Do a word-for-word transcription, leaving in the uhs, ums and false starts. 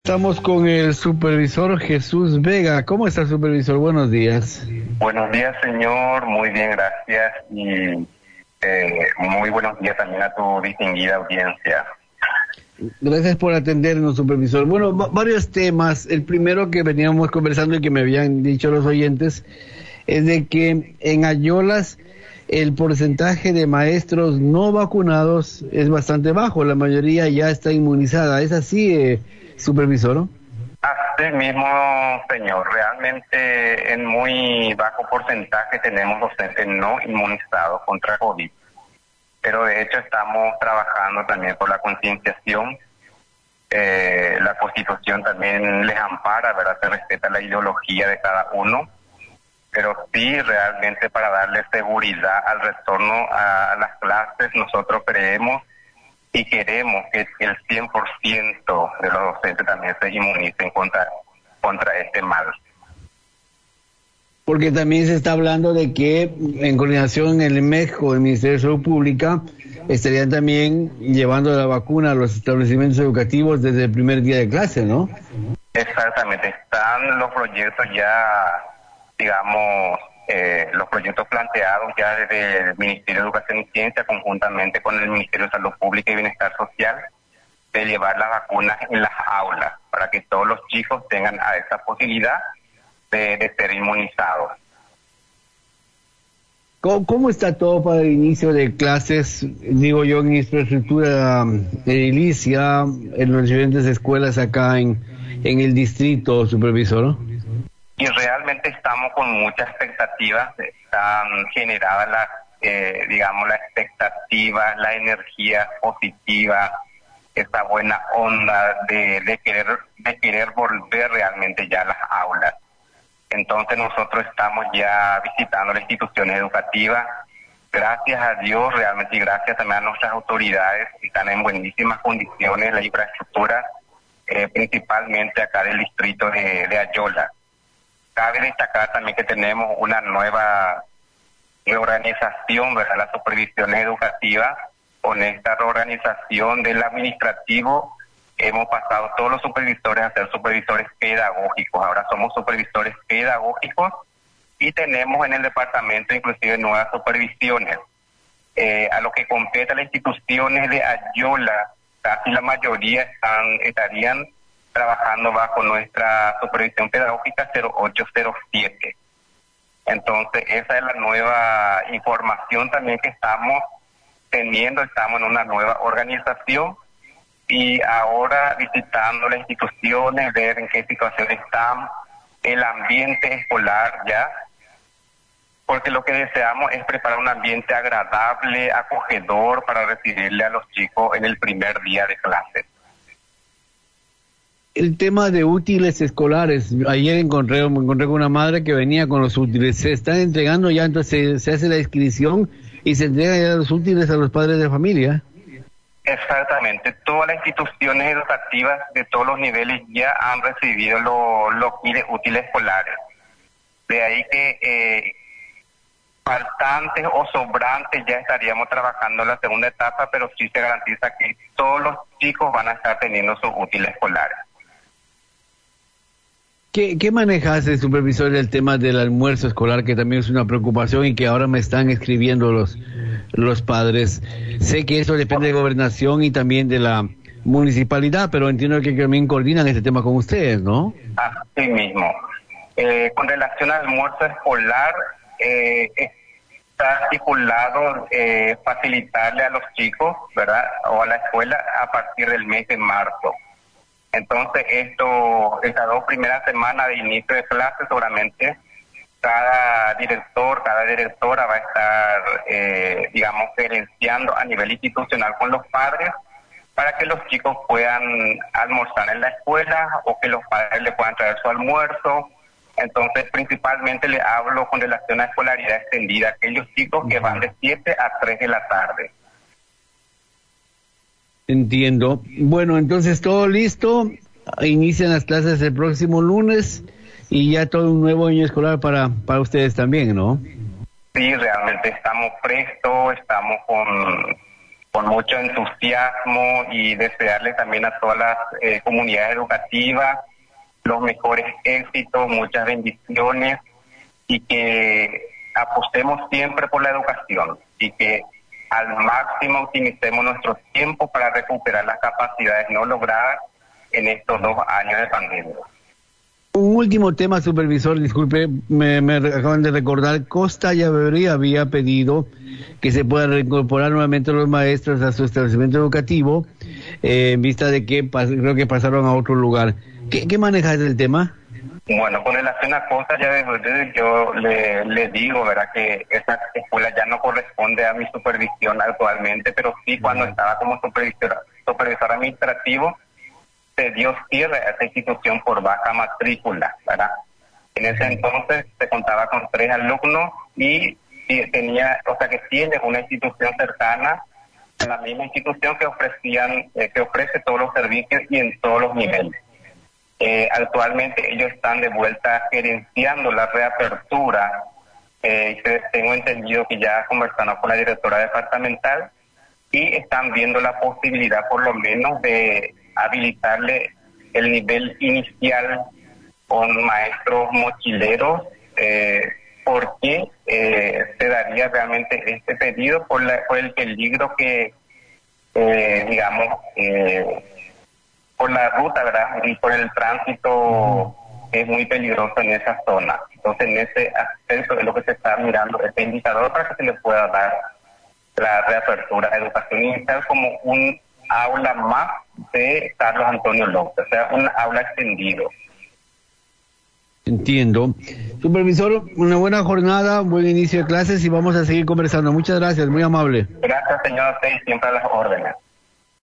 Estamos con el supervisor Jesús Vega. ¿Cómo está, supervisor? Buenos días. Buenos días, señor. Muy bien, gracias. Y eh, muy buenos días también a tu distinguida audiencia. Gracias por atendernos, supervisor. Bueno, varios temas. El primero que veníamos conversando y que me habían dicho los oyentes es de que en Ayolas el porcentaje de maestros no vacunados es bastante bajo. La mayoría ya está inmunizada. ¿Es así, eh, supervisor? Así mismo, señor. Realmente en muy bajo porcentaje tenemos docentes no inmunizados contra COVID. Pero de hecho estamos trabajando también por la concienciación. Eh, la Constitución también les ampara, ¿verdad? Se respeta la ideología de cada uno. Pero sí, realmente para darle seguridad al retorno a las clases, nosotros creemos y queremos que el cien por ciento de los docentes también se inmunicen contra, contra este mal. Porque también se está hablando de que en coordinación el M E C o el Ministerio de Salud Pública estarían también llevando la vacuna a los establecimientos educativos desde el primer día de clase, ¿no? Exactamente, están los proyectos ya, digamos, eh, los proyectos planteados ya desde el Ministerio de Educación y Ciencia conjuntamente con el Ministerio de Salud Pública y Bienestar Social de llevar las vacunas en las aulas para que todos los chicos tengan a esa posibilidad de, de ser inmunizados. ¿Cómo, ¿Cómo está todo para el inicio de clases, digo yo, en infraestructura edilicia, en las diferentes escuelas acá en, en el distrito, supervisor? Y realmente estamos con muchas expectativas, están generadas las, eh, digamos, la expectativa, la energía positiva, esta buena onda de, de querer de querer volver realmente ya a las aulas. Entonces nosotros estamos ya visitando las instituciones educativas. Gracias a Dios realmente y gracias también a nuestras autoridades que están en buenísimas condiciones, la infraestructura, eh, principalmente acá del distrito de, de Ayola. Cabe destacar también que tenemos una nueva reorganización, ¿verdad? La supervisión educativa. Con esta reorganización del administrativo hemos pasado todos los supervisores a ser supervisores pedagógicos. Ahora somos supervisores pedagógicos y tenemos en el departamento inclusive nuevas supervisiones. Eh, a lo que compete a las instituciones de Ayola, casi la mayoría están estarían trabajando bajo nuestra supervisión pedagógica cero ocho cero siete. Entonces, esa es la nueva información también que estamos teniendo. Estamos en una nueva organización y ahora visitando las instituciones, ver en qué situación están, el ambiente escolar ya, porque lo que deseamos es preparar un ambiente agradable, acogedor para recibirle a los chicos en el primer día de clase. El tema de útiles escolares, ayer encontré, me encontré con una madre que venía con los útiles, se están entregando ya, entonces se, se hace la inscripción y se entregan ya los útiles a los padres de familia. Exactamente, todas las instituciones educativas de todos los niveles ya han recibido los lo útiles escolares. De ahí que eh, faltantes o sobrantes ya estaríamos trabajando en la segunda etapa, pero sí se garantiza que todos los chicos van a estar teniendo sus útiles escolares. ¿Qué, qué manejas, el supervisor, del tema del almuerzo escolar, que también es una preocupación y que ahora me están escribiendo los los padres? Sé que eso depende de gobernación y también de la municipalidad, pero entiendo que también coordinan este tema con ustedes, ¿no? Así mismo. Eh, con relación al almuerzo escolar, eh, está estipulado eh, facilitarle a los chicos, ¿verdad?, o a la escuela a partir del mes de marzo. Entonces, esto, estas dos primeras semanas de inicio de clase, seguramente cada director, cada directora va a estar, eh, digamos, gerenciando a nivel institucional con los padres para que los chicos puedan almorzar en la escuela o que los padres le puedan traer su almuerzo. Entonces, principalmente le hablo con relación a escolaridad extendida, aquellos chicos que van de siete a tres de la tarde. Entiendo. Bueno, entonces todo listo, inician las clases el próximo lunes y ya todo un nuevo año escolar para, para ustedes también, ¿no? Sí, realmente estamos prestos, estamos con con mucho entusiasmo y desearle también a todas las eh, comunidades educativas los mejores éxitos, muchas bendiciones, y que apostemos siempre por la educación y que al máximo utilicemos nuestro tiempo para recuperar las capacidades no logradas en estos dos años de pandemia. Un último tema, supervisor, disculpe, me, me acaban de recordar, Costa Yaberí había pedido que se puedan reincorporar nuevamente los maestros a su establecimiento educativo, eh, en vista de que pas, creo que pasaron a otro lugar. ¿Qué, qué manejas del tema? Bueno, con relación a Costa Yaberí, yo le, le digo, ¿verdad?, que esa escuela ya no corresponde a mi supervisión actualmente, pero sí cuando estaba como supervisor, supervisor administrativo, se dio cierre a esta institución por baja matrícula, ¿verdad? En ese entonces se contaba con tres alumnos y, y tenía, o sea que tiene una institución cercana a la misma institución que ofrecían, eh, que ofrece todos los servicios y en todos los niveles. Eh, actualmente ellos están de vuelta gerenciando la reapertura. Eh, tengo entendido que ya conversaron con la directora departamental y están viendo la posibilidad por lo menos de habilitarle el nivel inicial con maestros mochileros, eh, porque eh, se daría realmente este pedido por, la, por el peligro que, eh, digamos, eh, por la ruta, ¿verdad?, y por el tránsito es muy peligroso en esa zona. Entonces, en ese aspecto es lo que se está mirando, este indicador, para que se le pueda dar la reapertura a educación inicial como un aula más de Carlos Antonio López, o sea, un aula extendido. Entiendo. Supervisor, una buena jornada, un buen inicio de clases y vamos a seguir conversando. Muchas gracias, muy amable. Gracias, señor, a usted y siempre a las órdenes.